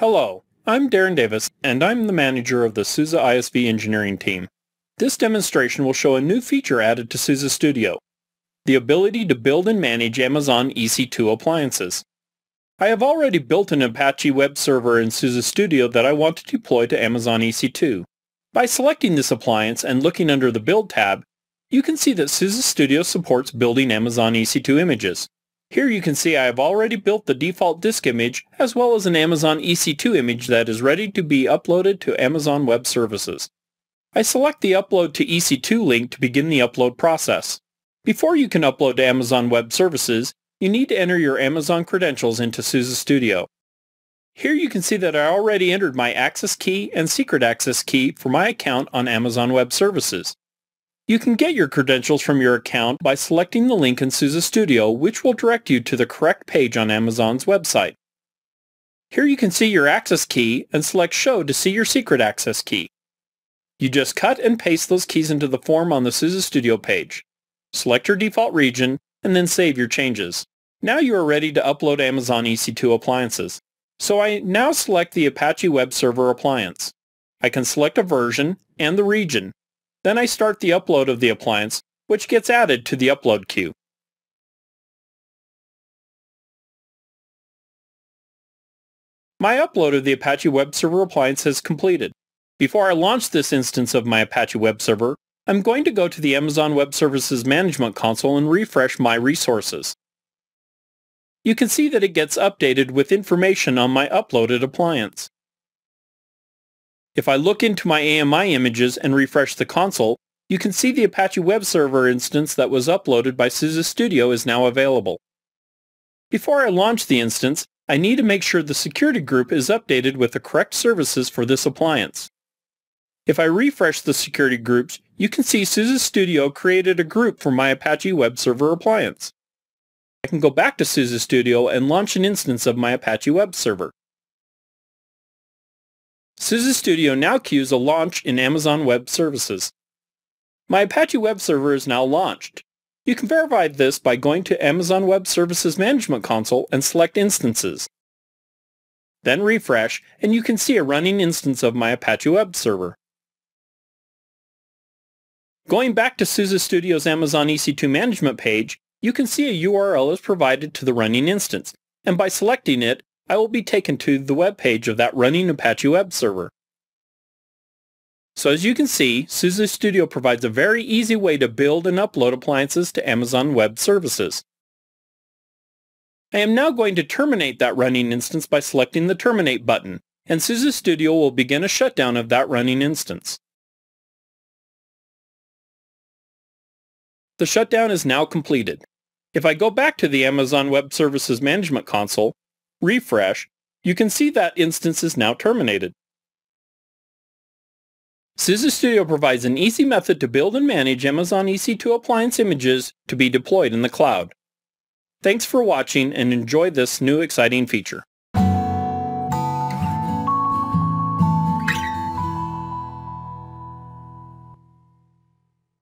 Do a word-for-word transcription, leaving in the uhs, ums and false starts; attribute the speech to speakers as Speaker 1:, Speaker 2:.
Speaker 1: Hello, I'm Darren Davis, and I'm the manager of the SUSE I S V engineering team. This demonstration will show a new feature added to SUSE Studio, the ability to build and manage Amazon E C two appliances. I have already built an Apache web server in SUSE Studio that I want to deploy to Amazon E C two. By selecting this appliance and looking under the Build tab, you can see that SUSE Studio supports building Amazon E C two images. Here you can see I have already built the default disk image as well as an Amazon E C two image that is ready to be uploaded to Amazon Web Services. I select the Upload to E C two link to begin the upload process. Before you can upload to Amazon Web Services, you need to enter your Amazon credentials into SUSE Studio. Here you can see that I already entered my access key and secret access key for my account on Amazon Web Services. You can get your credentials from your account by selecting the link in SUSE Studio, which will direct you to the correct page on Amazon's website. Here you can see your access key and select Show to see your secret access key. You just cut and paste those keys into the form on the SUSE Studio page. Select your default region and then save your changes. Now you are ready to upload Amazon E C two appliances. So I now select the Apache Web Server appliance. I can select a version and the region. Then I start the upload of the appliance, which gets added to the upload queue. My upload of the Apache Web Server appliance has completed. Before I launch this instance of my Apache Web Server, I'm going to go to the Amazon Web Services Management Console and refresh my resources. You can see that it gets updated with information on my uploaded appliance. If I look into my A M I images and refresh the console, you can see the Apache Web Server instance that was uploaded by SUSE Studio is now available. Before I launch the instance, I need to make sure the security group is updated with the correct services for this appliance. If I refresh the security groups, you can see SUSE Studio created a group for my Apache Web Server appliance. I can go back to SUSE Studio and launch an instance of my Apache Web Server. SUSE Studio now queues a launch in Amazon Web Services. My Apache Web Server is now launched. You can verify this by going to Amazon Web Services Management Console and select Instances. Then refresh, and you can see a running instance of my Apache Web Server. Going back to SUSE Studio's Amazon E C two management page, you can see a U R L is provided to the running instance, and by selecting it, I will be taken to the web page of that running Apache Web Server. So as you can see, SUSE Studio provides a very easy way to build and upload appliances to Amazon Web Services. I am now going to terminate that running instance by selecting the Terminate button, and SUSE Studio will begin a shutdown of that running instance. The shutdown is now completed. If I go back to the Amazon Web Services Management Console, refresh, you can see that instance is now terminated. SUSE Studio provides an easy method to build and manage Amazon E C two appliance images to be deployed in the cloud. Thanks for watching and enjoy this new exciting feature.